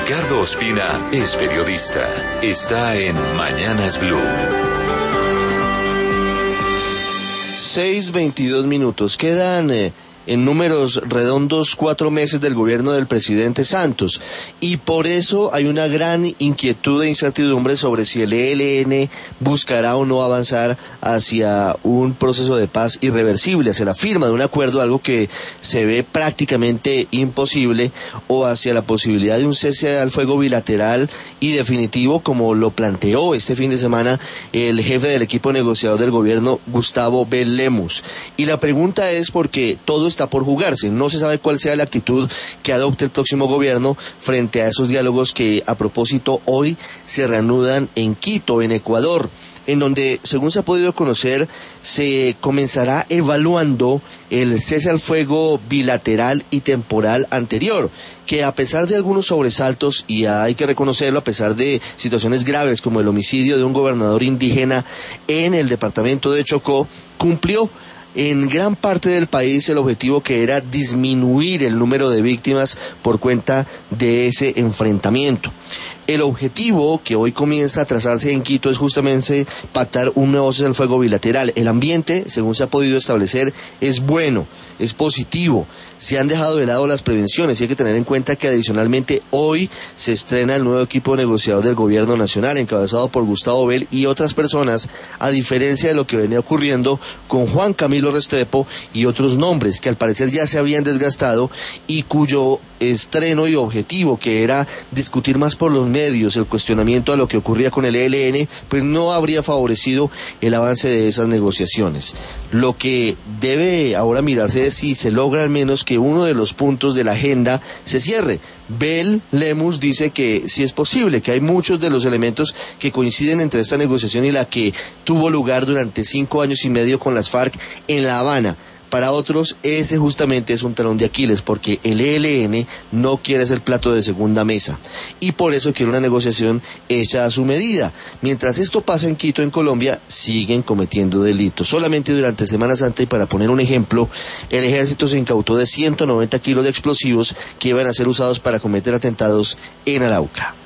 Ricardo Ospina es periodista. Está en Mañanas Blue. 6:22. Quedan en números redondos 4 meses del gobierno del presidente Santos, y por eso hay una gran inquietud e incertidumbre sobre si el ELN buscará o no avanzar hacia un proceso de paz irreversible, hacia la firma de un acuerdo, algo que se ve prácticamente imposible, o hacia la posibilidad de un cese al fuego bilateral y definitivo, como lo planteó este fin de semana el jefe del equipo negociador del gobierno, Gustavo B. Lemus. Y la pregunta es porque todo está por jugarse. No se sabe cuál sea la actitud que adopte el próximo gobierno frente a esos diálogos que, a propósito, hoy se reanudan en Quito, en Ecuador, en donde, según se ha podido conocer, se comenzará evaluando el cese al fuego bilateral y temporal anterior, que a pesar de algunos sobresaltos, y hay que reconocerlo, a pesar de situaciones graves como el homicidio de un gobernador indígena en el departamento de Chocó, cumplió en gran parte del país el objetivo, que era disminuir el número de víctimas por cuenta de ese enfrentamiento. El objetivo que hoy comienza a trazarse en Quito es justamente pactar un nuevo cese al fuego bilateral. El ambiente, según se ha podido establecer, es bueno, es positivo. Se han dejado de lado las prevenciones y hay que tener en cuenta que adicionalmente hoy se estrena el nuevo equipo negociador del gobierno nacional, encabezado por Gustavo Bell y otras personas, a diferencia de lo que venía ocurriendo con Juan Camilo Restrepo y otros nombres que al parecer ya se habían desgastado y cuyo estreno y objetivo, que era discutir más por los medios el cuestionamiento a lo que ocurría con el ELN, pues no habría favorecido el avance de esas negociaciones. Lo que debe ahora mirarse es si se logra al menos que uno de los puntos de la agenda se cierre. Bell Lemus dice que sí es posible, que hay muchos de los elementos que coinciden entre esta negociación y la que tuvo lugar durante 5 años y medio con las FARC en La Habana. Para otros, ese justamente es un talón de Aquiles, porque el ELN no quiere ser plato de segunda mesa, y por eso quiere una negociación hecha a su medida. Mientras esto pasa en Quito, en Colombia, siguen cometiendo delitos. Solamente durante Semana Santa, y para poner un ejemplo, el ejército se incautó de 190 kilos de explosivos que iban a ser usados para cometer atentados en Arauca.